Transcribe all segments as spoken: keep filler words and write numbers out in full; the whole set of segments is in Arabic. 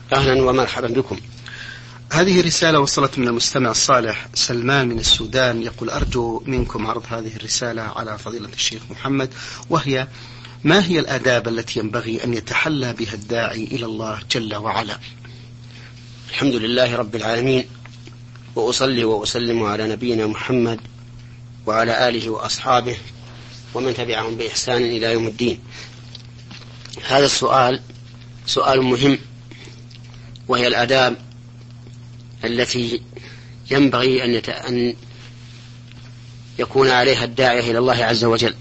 أهلا ومرحبا بكم. هذه رسالة وصلت من المستمع الصالح سلمان من السودان، يقول: أرجو منكم عرض هذه الرسالة على فضيلة الشيخ محمد، وهي: ما هي الآداب التي ينبغي أن يتحلى بها الداعي إلى الله جل وعلا؟ الحمد لله رب العالمين، وأصلي وأسلم على نبينا محمد وعلى آله وأصحابه ومن تبعهم بإحسان إلى يوم الدين. هذا السؤال سؤال مهم، وهي الآداب التي ينبغي أن, يت... أن يكون عليها الداعية إلى الله عز وجل.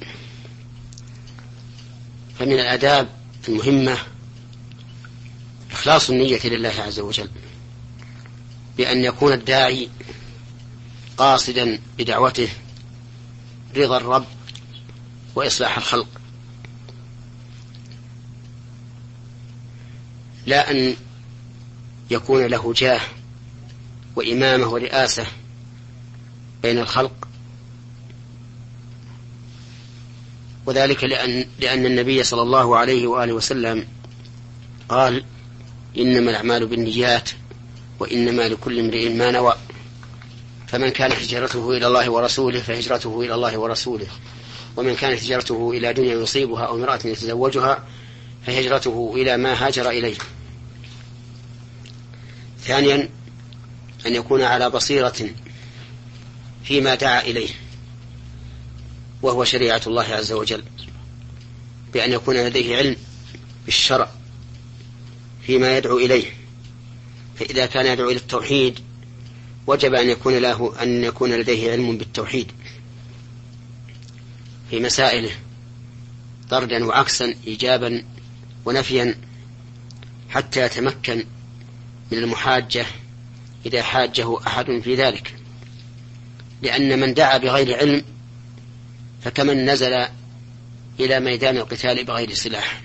فمن الآداب المهمة إخلاص النية لله عز وجل، بأن يكون الداعي قاصدا بدعوته رضا الرب وإصلاح الخلق، لا أن يكون له جاه وإمامة ورئاسة بين الخلق. وذلك لأن, لأن النبي صلى الله عليه وآله وسلم قال: إنما الأعمال بالنيات وإنما لكل امرئ ما نوى، فمن كانت هجرته إلى الله ورسوله فهجرته إلى الله ورسوله، ومن كانت هجرته إلى دنيا يصيبها أو امرأة يتزوجها فهجرته إلى ما هاجر إليه. ثانيا، أن يكون على بصيرة فيما دعا إليه، وهو شريعة الله عز وجل، بأن يكون لديه علم بالشرع فيما يدعو إليه. فإذا كان يدعو إلى التوحيد وجب أن يكون له أن يكون لديه علم بالتوحيد في مسائله، طردا وعكسا، إيجابا ونفيا، حتى يتمكن من المحاجة إذا حاجه أحد في ذلك. لأن من دعا بغير علم فكمن نزل إلى ميدان القتال بغير سلاح.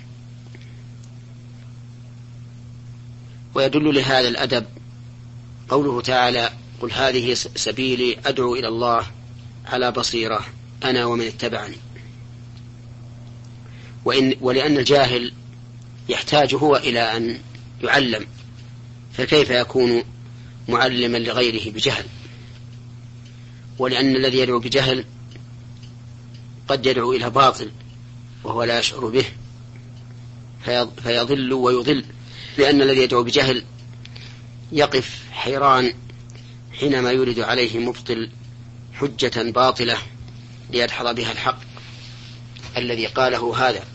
ويدل لهذا الأدب قوله تعالى: قل هذه سبيلي أدعو إلى الله على بصيرة أنا ومن اتبعني. وإن ولأن الجاهل يحتاج هو إلى أن يعلم، فكيف يكون معلما لغيره بجهل؟ ولأن الذي يدعو بجهل قد يدعو إلى باطل وهو لا يشعر به فيضل ويضل، لأن الذي يدعو بجهل يقف حيران حينما يورد عليه مبطل حجة باطلة ليدحض بها الحق الذي قاله هذا.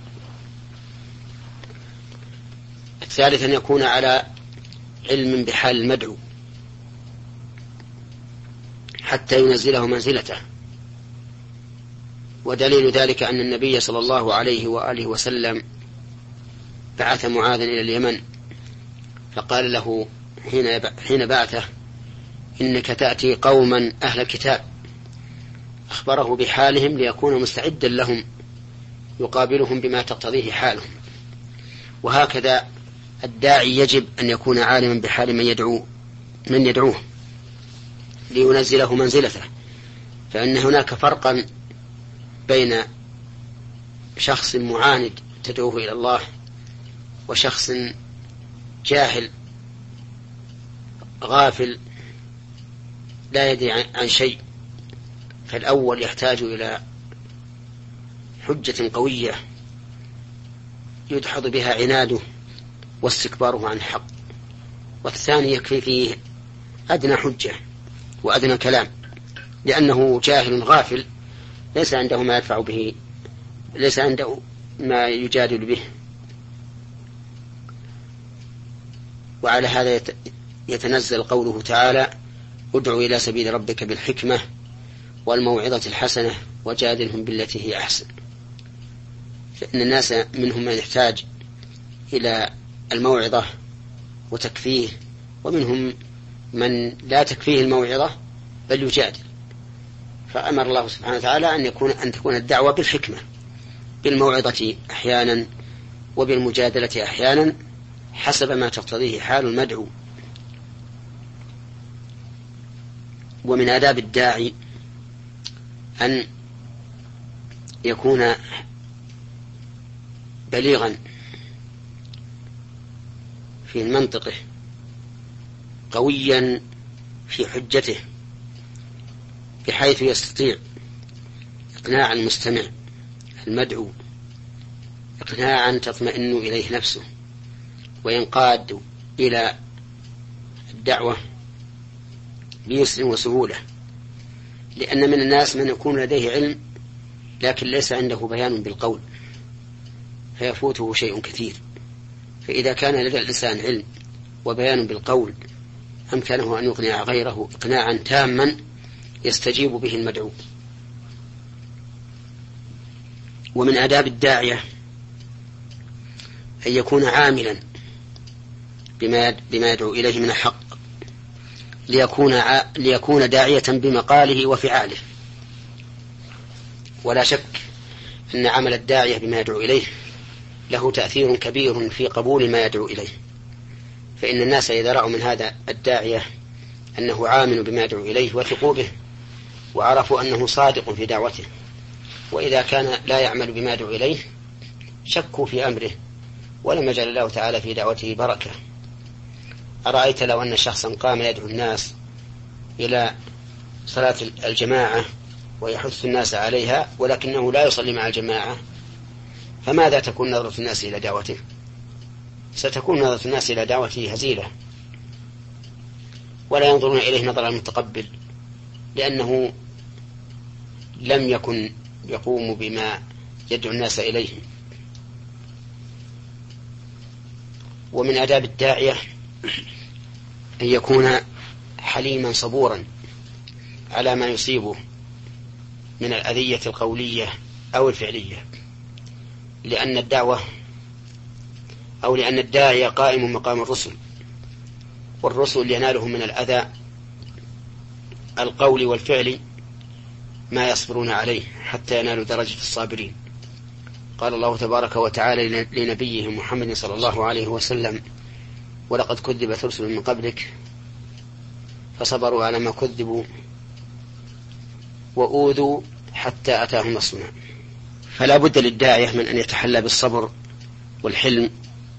الثالث، أن يكون على علم بحال المدعو حتى ينزله منزلته. ودليل ذلك أن النبي صلى الله عليه وآله وسلم بعث معاذا إلى اليمن، فقال له حين بعثه: إنك تأتي قوما أهل الكتاب. أخبره بحالهم ليكون مستعدا لهم يقابلهم بما تقتضيه حالهم. وهكذا الداعي يجب أن يكون عالما بحال من يدعو من يدعوه لينزله منزلته، فإن هناك فرقا بين شخص معاند تدعوه إلى الله وشخص جاهل غافل لا يدري عن شيء. فالأول يحتاج إلى حجة قوية يدحض بها عناده واستكباره عن الحق، والثاني يكفي فيه أدنى حجة وأدنى كلام، لأنه جاهل غافل ليس عنده ما يدفع به، ليس عنده ما يجادل به. وعلى هذا يتنزل قوله تعالى: ادع إلى سبيل ربك بالحكمة والموعظة الحسنة وجادلهم بالتي هي أحسن. فإن الناس منهم من يحتاج إلى الموعظة وتكفيه، ومنهم من لا تكفيه الموعظة بل يجادل. فأمر الله سبحانه وتعالى أن يكون أن تكون الدعوة بالحكمة، بالموعظة أحيانا وبالمجادلة أحيانا حسب ما تقتضيه حال المدعو. ومن آداب الداعي أن يكون بليغا في منطقه قويا في حجته بحيث يستطيع إقناع المستمع المدعو إقناعا تطمئن إليه نفسه وينقاد إلى الدعوة بيسر وسهولة. لأن من الناس من يكون لديه علم لكن ليس عنده بيان بالقول فيفوته شيء كثير، فإذا كان لدى الإنسان علم وبيان بالقول أمكنه أن يقنع غيره إقناعا تاما يستجيب به المدعو. ومن آداب الداعية أن يكون عاملا بما بما يدعو إليه من الحق ليكون ع... ليكون داعية بمقاله وفعاله. ولا شك أن عمل الداعية بما يدعو إليه له تأثير كبير في قبول ما يدعو إليه، فإن الناس إذا رأوا من هذا الداعية أنه عامل بما يدعو إليه وثقوا به وعرفوا أنه صادق في دعوته، وإذا كان لا يعمل بما يدعو إليه شكوا في أمره ولم يجعل الله تعالى في دعوته بركة. أرأيت لو أن شخصا قام يدعو الناس إلى صلاة الجماعة ويحث الناس عليها ولكنه لا يصلي مع الجماعة، فماذا تكون نظرة الناس إلى دعوته؟ ستكون نظرة الناس إلى دعوته هزيلة ولا ينظرون إليه نظر المتقبل، لأنه لم يكن يقوم بما يدعو الناس إليه. ومن آداب الداعية أن يكون حليما صبورا على ما يصيبه من الأذية القولية أو الفعلية، لأن الدعوة أو لأن الداعية قائم مقام الرسل، والرسل ينالهم من الأذى القول والفعل ما يصبرون عليه حتى ينالوا درجة الصابرين. قال الله تبارك وتعالى لنبيه محمد صلى الله عليه وسلم: ولقد كذبت رسل من قبلك فصبروا على ما كذبوا وأوذوا حتى أتاهم نصرنا. فلا بد للداعية من أن يتحلى بالصبر والحلم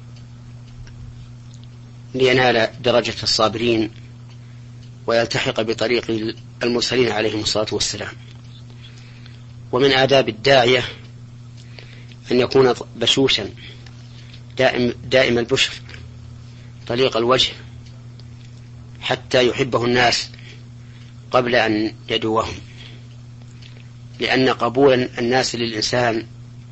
لينال درجة الصابرين ويلتحق بطريق المرسلين عليهم الصلاة والسلام. ومن آداب الداعية أن يكون بشوشا دائم, دائم البشر طليق الوجه حتى يحبه الناس قبل أن يدعوهم، لأن قبول الناس للإنسان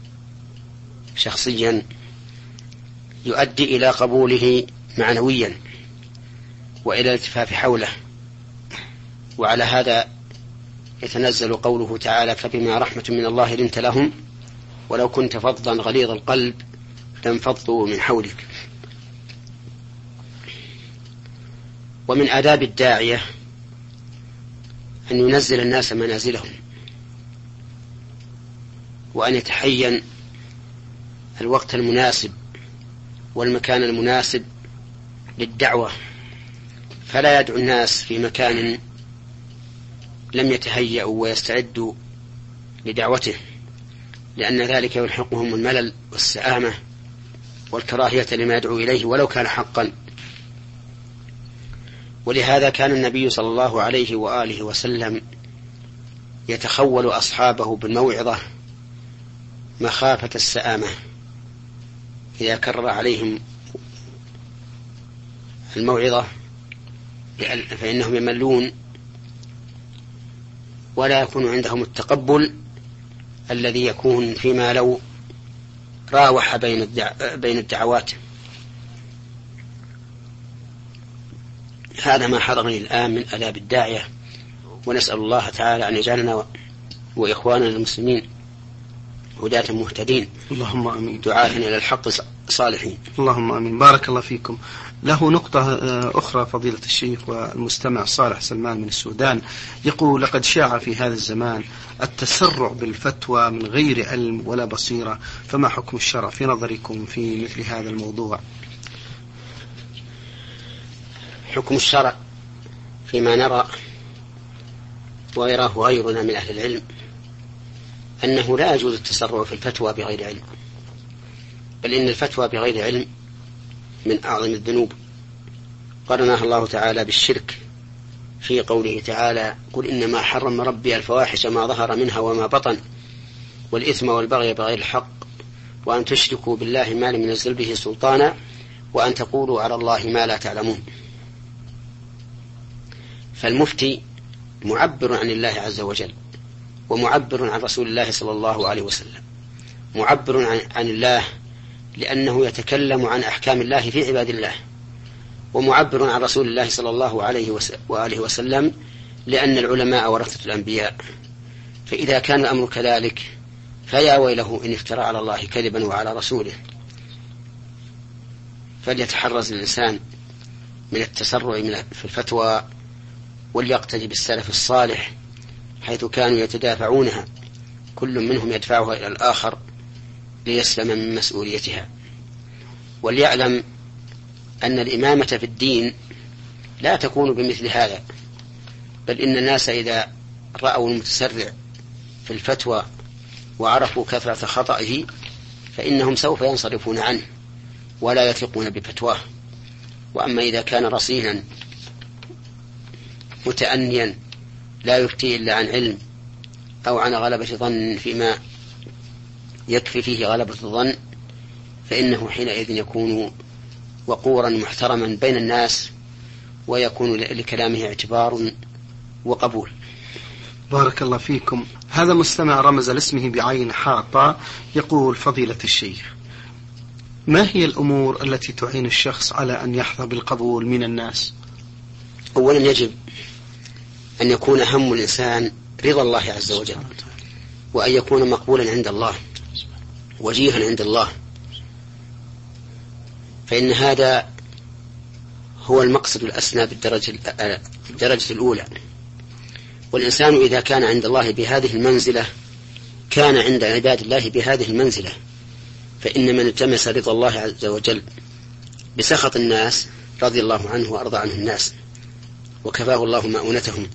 شخصيا يؤدي إلى قبوله معنويا وإلى الالتفاف حوله. وعلى هذا يتنزل قوله تعالى: فبما رحمة من الله لنت لهم ولو كنت فظا غليظ القلب لانفضوا من حولك. ومن آداب الداعية أن ينزل الناس منازلهم وأن يتحين الوقت المناسب والمكان المناسب للدعوة، فلا يدعو الناس في مكان لم يتهيأوا ويستعدوا لدعوته، لأن ذلك يلحقهم الملل والسآمة والكراهية لما يدعو إليه ولو كان حقا. ولهذا كان النبي صلى الله عليه وآله وسلم يتخول أصحابه بالموعظة مخافة السآمة إذا كرر عليهم الموعظة، فإنهم يملون ولا يكون عندهم التقبل الذي يكون فيما لو راوح بين الدع... بين الدعوات. هذا ما حضرني الآن من آداب الداعية، ونسأل الله تعالى أن يجعلنا وإخواننا المسلمين هداة مهتدين، اللهم آمين، دعاة إلى الحق صالحين. اللهم آمين. بارك الله فيكم. له نقطة أخرى فضيلة الشيخ والمستمع صالح سلمان من السودان يقول: لقد شاع في هذا الزمان التسرع بالفتوى من غير علم ولا بصيرة، فما حكم الشرع في نظركم في مثل هذا الموضوع؟ حكم الشرع فيما نرى ويراه غيرنا من أهل العلم أنه لا يجوز التسرع في الفتوى بغير علم، بل إن الفتوى بغير علم من أعظم الذنوب قرنها الله تعالى بالشرك في قوله تعالى: قل إنما حرم ربي الفواحش ما ظهر منها وما بطن والإثم والبغي بغير الحق وأن تشركوا بالله ما لم ينزل به سلطانا وأن تقولوا على الله ما لا تعلمون. فالمفتي معبر عن الله عز وجل، ومعبر عن رسول الله صلى الله عليه وسلم، معبر عن, عن الله لأنه يتكلم عن أحكام الله في عباد الله، ومعبر عن رسول الله صلى الله عليه وآله وسلم لأن العلماء ورثة الأنبياء. فإذا كان الأمر كذلك فيا ويله إن افترى على الله كذبا وعلى رسوله. فليتحرز الإنسان من التسرع في الفتوى، وليقتدي بالسلف الصالح حيث كانوا يتدافعونها، كل منهم يدفعها إلى الآخر ليسلم من مسؤوليتها. وليعلم أن الإمامة في الدين لا تكون بمثل هذا، بل إن الناس إذا رأوا المتسرع في الفتوى وعرفوا كثرة خطئه فإنهم سوف ينصرفون عنه ولا يثقون بفتواه. وأما إذا كان رصينا متأنيا لا يفتي إلا عن علم أو عن غلبة ظن فيما يكفي فيه غلبة الظن، فإنه حينئذ يكون وقورا محترما بين الناس، ويكون لكلامه اعتبار وقبول. بارك الله فيكم. هذا مستمع رمز لاسمه بعين حاطة يقول: فضيلة الشيخ، ما هي الأمور التي تعين الشخص على أن يحظى بالقبول من الناس؟ أولا يجب أن يكون هم الإنسان رضا الله عز وجل، وأن يكون مقبولا عند الله وجيها عند الله، فإن هذا هو المقصد الأسنى بالدرجة, بالدرجة الأولى. والإنسان إذا كان عند الله بهذه المنزلة كان عند عباد الله بهذه المنزلة، فإن من التمس رضا الله عز وجل بسخط الناس رضي الله عنه وأرضى عنه الناس وكفاه الله مؤونتهم.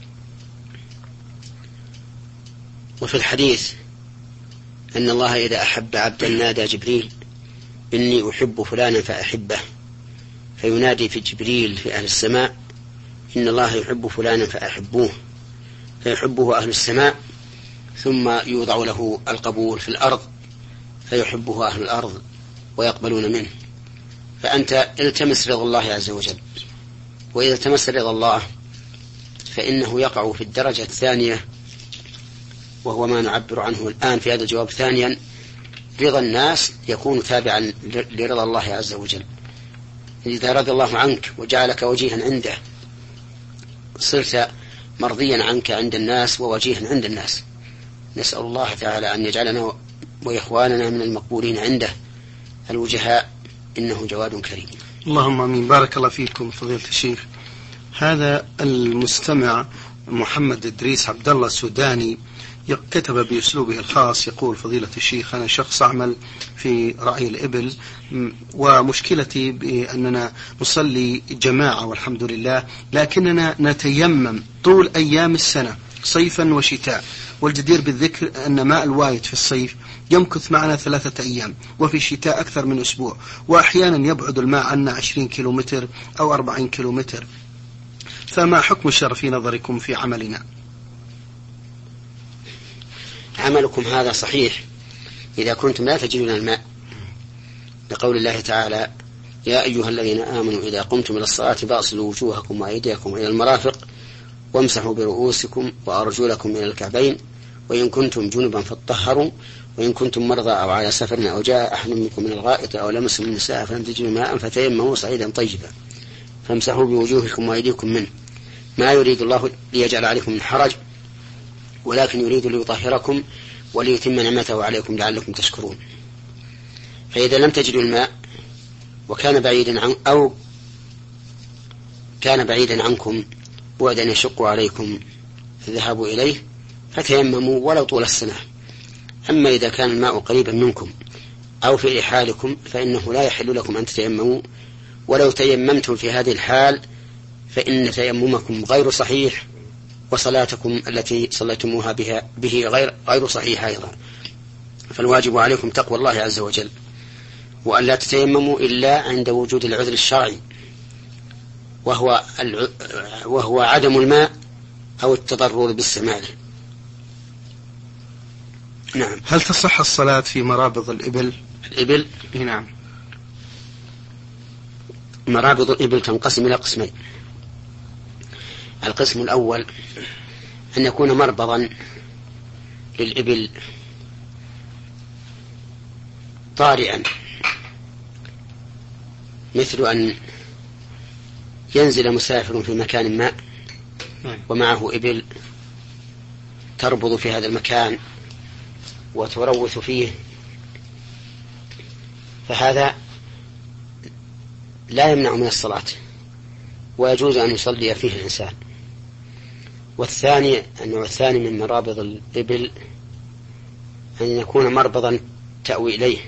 وفي الحديث أن الله إذا أحب عبدا نادى جبريل: إني أحب فلانا فأحبه، فينادي في جبريل في أهل السماء: إن الله يحب فلانا فأحبوه، فيحبه أهل السماء، ثم يوضع له القبول في الأرض فيحبه أهل الأرض ويقبلون منه. فأنت التمس رضا الله عز وجل، وإذا تمس رضا الله فإنه يقع في الدرجة الثانية، وهو ما نعبر عنه الآن في هذا الجواب. ثانيا رضا الناس يكون تابعا لرضا الله عز وجل. إذا رضي الله عنك وجعلك وجيها عنده صرت مرضيا عنك عند الناس ووجيها عند الناس. نسأل الله تعالى أن يجعلنا وإخواننا من المقبولين عنده الوجهاء، إنه جواد كريم. اللهم آمين. بارك الله فيكم فضيلة الشيخ. هذا المستمع محمد إدريس عبد الله السوداني كتب بأسلوبه الخاص يقول: فضيلة الشيخ، أنا شخص أعمل في رعي الإبل، ومشكلتي بأننا نصلي جماعة والحمد لله، لكننا نتيمم طول أيام السنة صيفا وشتاء، والجدير بالذكر أن ماء الوايد في الصيف يمكث معنا ثلاثة أيام، وفي الشتاء أكثر من أسبوع، وأحيانا يبعد الماء عنا عشرين كيلومتر أو أربعين كيلومتر، فما حكم الشرع في نظركم في عملنا؟ عملكم هذا صحيح إذا كنتم لا تجدون الماء، لقول الله تعالى: يا أيها الذين آمنوا إذا قمتم إلى الصلاة فاغسلوا وجوهكم وأيديكم إلى المرافق وامسحوا برؤوسكم وأرجلكم إلى الكعبين وإن كنتم جنبا فاطهروا وإن كنتم مرضى أو على سفر أو جاء أحد منكم من الغائط أو لمسوا النساء فلم تجدوا ماء فتيمموا صعيدا طيبا فامسحوا بوجوهكم وأيديكم منه، ما يريد الله ليجعل عليكم من حرج ولكن يريد ليطهركم وليتم نعمته عليكم لعلكم تشكرون. فإذا لم تجدوا الماء وكان بعيدا عن أو كان بعيدا عنكم بعدا يشق عليكم فذهبوا إليه فتيمموا ولو طول السنة. أما إذا كان الماء قريبا منكم أو في رحالكم فإنه لا يحل لكم أن تتيمموا، ولو تيممتم في هذه الحال فإن تيممكم غير صحيح، وصلاتكم التي صليتموها بها به غير غير صحيحة أيضا. فالواجب عليكم تقوى الله عز وجل وأن لا تتيمموا إلا عند وجود العذر الشرعي، وهو, وهو عدم الماء أو التضرر باستعماله. نعم. هل تصح الصلاة في مرابض الإبل؟ الإبل؟ نعم. مرابض الإبل تنقسم إلى قسمين. القسم الأول أن يكون مربضا للإبل طارئا، مثل أن ينزل مسافر في مكان ما ومعه إبل تربض في هذا المكان وتروث فيه، فهذا لا يمنع من الصلاة ويجوز أن يصلي فيه الإنسان. والثاني النوع الثاني من مرابض الإبل أن يكون مربضا تأوي إليه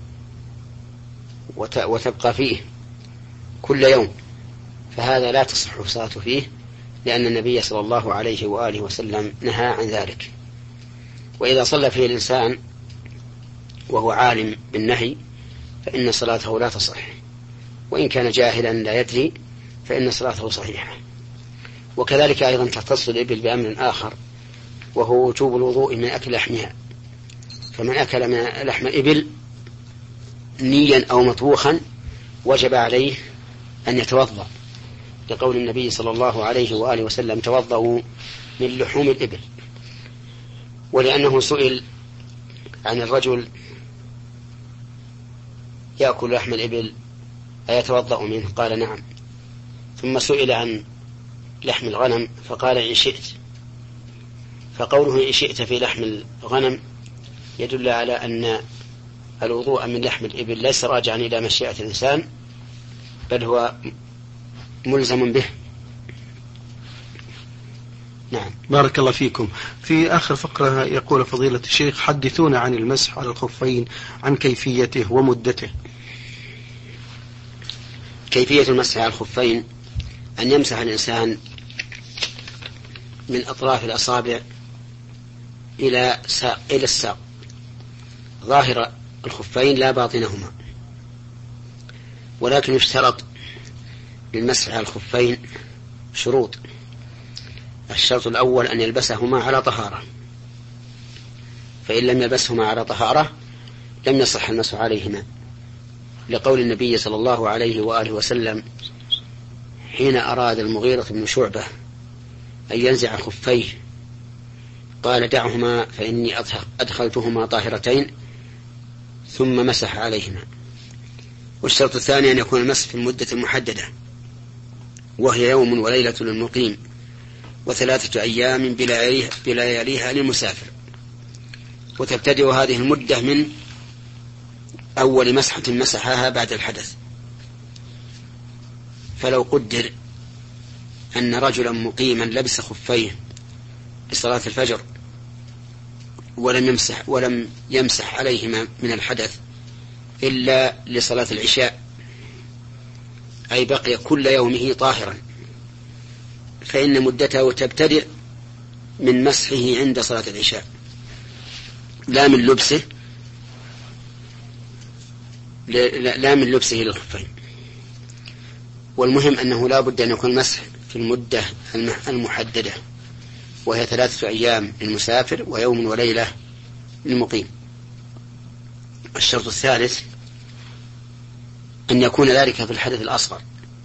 وتبقى فيه كل يوم، فهذا لا تصح الصلاة فيه، لأن النبي صلى الله عليه وآله وسلم نهى عن ذلك. وإذا صلى فيه الإنسان وهو عالم بالنهي فإن صلاته لا تصح، وإن كان جاهلا لا يدري فإن صلاته صحيحة. وكذلك أيضا تختص الإبل بأمر آخر، وهو وجوب الوضوء من أكل لحمها. فمن أكل من لحم إبل نيا أو مطبوخا وجب عليه أن يتوضأ، لقول النبي صلى الله عليه وآله وسلم توضأوا من لحوم الإبل. ولأنه سئل عن الرجل يأكل لحم الإبل أيتوضأ منه؟ قال نعم. ثم سئل عن لحم الغنم فقال إن شئت. فقوله إن شئت في لحم الغنم يدل على أن الوضوء من لحم الإبل ليس راجعا إلى مشيئة الإنسان، بل هو ملزم به. نعم. بارك الله فيكم. في آخر فقرة يقول فضيلة الشيخ حدثونا عن المسح على الخفين، عن كيفيته ومدته. كيفية المسح على الخفين أن يمسح الإنسان من أطراف الأصابع إلى ساق إلى الساق، ظاهر الخفين لا باطنهما. ولكن يشترط للمسح على الخفين شروط. الشرط الأول أن يلبسهما على طهارة، فإن لم يلبسهما على طهارة لم يصح المسح عليهما، لقول النبي صلى الله عليه وآله وسلم حين أراد المغيرة بن شعبة أن ينزع خفيه قال دعهما فإني أدخلتهما طاهرتين، ثم مسح عليهما. والشرط الثاني أن يكون المسح في المدة المحددة، وهي يوم وليلة للمقيم وثلاثة أيام بلياليها للمسافر. وتبتدئ هذه المدة من أول مسحة مسحها بعد الحدث. فلو قدر أن رجلا مقيما لبس خفيه لصلاة الفجر ولم يمسح ولم يمسح عليهما من الحدث إلا لصلاة العشاء، أي بقي كل يومه طاهرا، فإن مدته تبتدئ من مسحه عند صلاة العشاء لا من لبسه لا من لبسه للخفين. والمهم أنه لا بد أن يكون المسح في المدة المحددة، وهي ثلاثة أيام للمسافر ويوم وليلة للمقيم. الشرط الثالث أن يكون ذلك في الحدث الأصغر،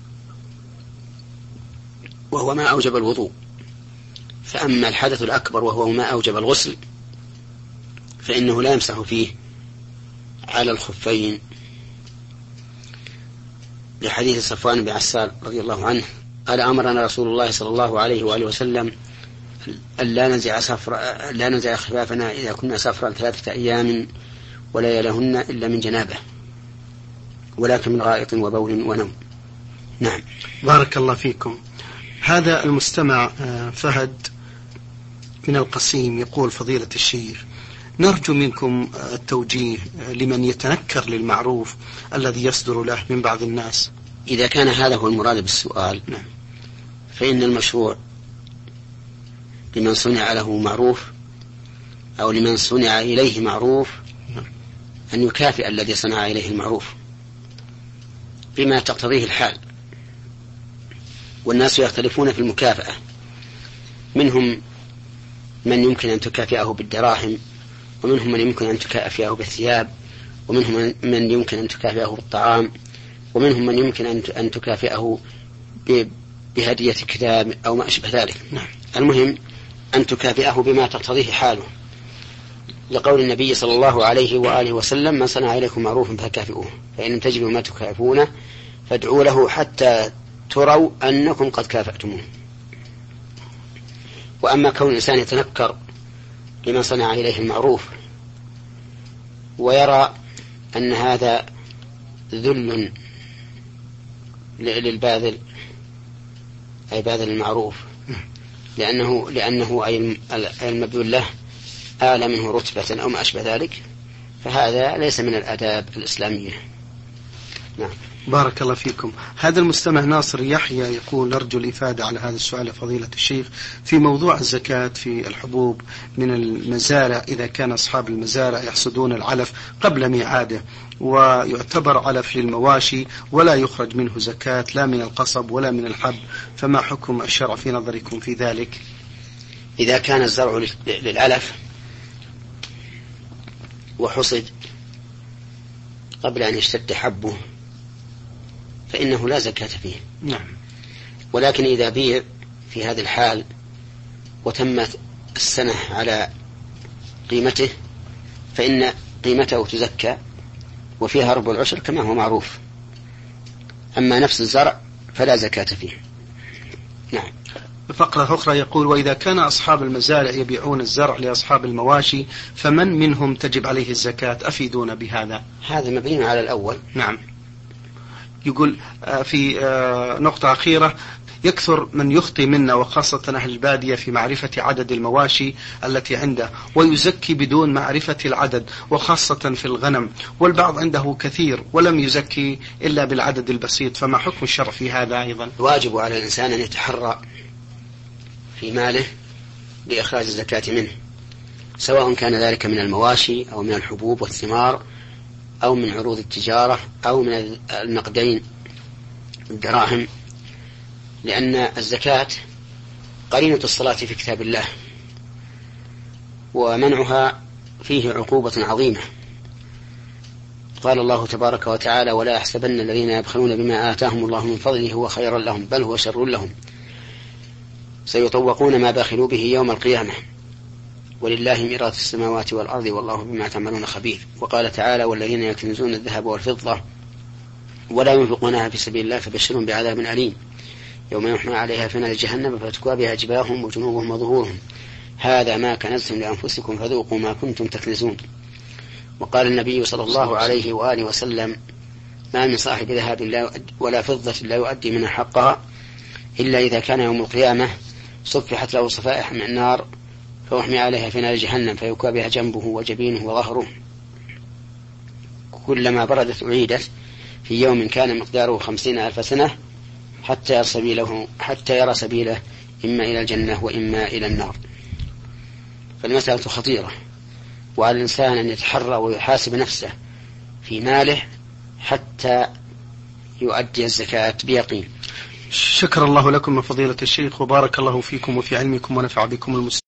وهو ما أوجب الوضوء. فأما الحدث الأكبر وهو ما أوجب الغسل فإنه لا يمسح فيه على الخفين، لحديث صفوان بن عسال رضي الله عنه قال أمرنا رسول الله صلى الله عليه وآله وسلم أن لا ننزع سفر لا ننزع خفافنا إذا كنا سفرا ثلاثة أيام وليالهن إلا من جنابه، ولكن من غائط وبول ونوم. نعم. بارك الله فيكم. هذا المستمع فهد من القصيم يقول فضيلة الشيخ نرجو منكم التوجيه لمن يتنكر للمعروف الذي يصدر له من بعض الناس. إذا كان هذا هو المراد بالسؤال نعم. فإن المشروع لمن صنع له معروف أو لمن صنع إليه معروف أن يكافئ الذي صنع إليه المعروف، بما تقتضيه الحال، والناس يختلفون في المكافأة، منهم من يمكن أن تكافئه بالدراهم، ومنهم من يمكن أن تكافئه بالثياب، ومنهم من يمكن أن تكافئه بالطعام، ومنهم من يمكن أن تكافئه بهدية كتاب أو ما أشبه ذلك. المهم أن تكافئه بما تقتضيه حاله، لقول النبي صلى الله عليه وآله وسلم: من صنع إليكم معروفا فكافئوه، فإن لم تجدوا ما تكافئونه فادعوا له حتى تروا أنكم قد كافأتموه. وأما كون الإنسان يتنكر لمن صنع إليه المعروف ويرى أن هذا ذل للباذل، أي باذل المعروف، لأنه, لأنه أي المبذول له أعلى منه رتبة أو ما أشبه ذلك، فهذا ليس من الآداب الإسلامية. نعم. بارك الله فيكم. هذا المستمع ناصر يحيى يقول: نرجو الإفادة على هذا السؤال فضيلة الشيخ في موضوع الزكاة في الحبوب من المزارع، إذا كان أصحاب المزارع يحصدون العلف قبل ميعاده ويعتبر علف للمواشي ولا يخرج منه زكاة لا من القصب ولا من الحب، فما حكم الشرع في نظركم في ذلك؟ إذا كان الزرع للعلف وحصد قبل أن يشتد حبه فإنه لا زكاة فيه. نعم. ولكن إذا بيع في هذه الحال وتمت السنة على قيمته فإن قيمته تزكى وفيها ربع العشر كما هو معروف. أما نفس الزرع فلا زكاة فيه. نعم. فقرة أخرى يقول: وإذا كان أصحاب المزارع يبيعون الزرع لأصحاب المواشي فمن منهم تجب عليه الزكاة؟ أفيدونا بهذا. هذا مبني على الأول. نعم. يقول في نقطة أخيرة: يكثر من يخطي منا وخاصة أهل البادية في معرفة عدد المواشي التي عنده ويزكي بدون معرفة العدد، وخاصة في الغنم، والبعض عنده كثير ولم يزكي إلا بالعدد البسيط، فما حكم الشرع في هذا أيضا؟ واجب على الإنسان أن يتحرى في ماله لإخراج الزكاة منه، سواء كان ذلك من المواشي أو من الحبوب والثمار أو من عروض التجارة أو من النقدين الدراهم، لأن الزكاة قرينة الصلاة في كتاب الله، ومنعها فيه عقوبة عظيمة. قال الله تبارك وتعالى: ولا يحسبن الذين يبخلون بما آتاهم الله من فضله هو خيرا لهم بل هو شر لهم سيطوقون ما بخلوا به يوم القيامة ولله ميراث السماوات والأرض والله بما تعملون خبير. وقال تعالى: والذين يكنزون الذهب والفضة ولا ينفقونها في سبيل الله فبشرهم بعذاب أليم يوم يحمى عليها في نار جهنم فتكوى بها جباههم وجنوبهم وظهورهم هذا ما كنزتم لأنفسكم فذوقوا ما كنتم تكنزون. وقال النبي صلى الله عليه وآله وسلم: ما من صاحب ذهب ولا فضة لا يؤدي منها حقها إلا إذا كان يوم القيامة صفحت له صفائح من النار فأحمي عليها في نار جهنم فيكوى بها جنبه وجبينه وظهره كلما بردت أعيدت في يوم كان مقداره خمسين ألف سنة حتى يرى سبيله, حتى يرى سبيله إما إلى الجنة وإما إلى النار. فالمسألة خطيرة، وعلى الإنسان أن يتحرى ويحاسب نفسه في ماله حتى يؤدي الزكاة بيقين. شكر الله لكم من فضيلة الشيخ، وبارك الله فيكم وفي علمكم ونفع بكم المسلمين.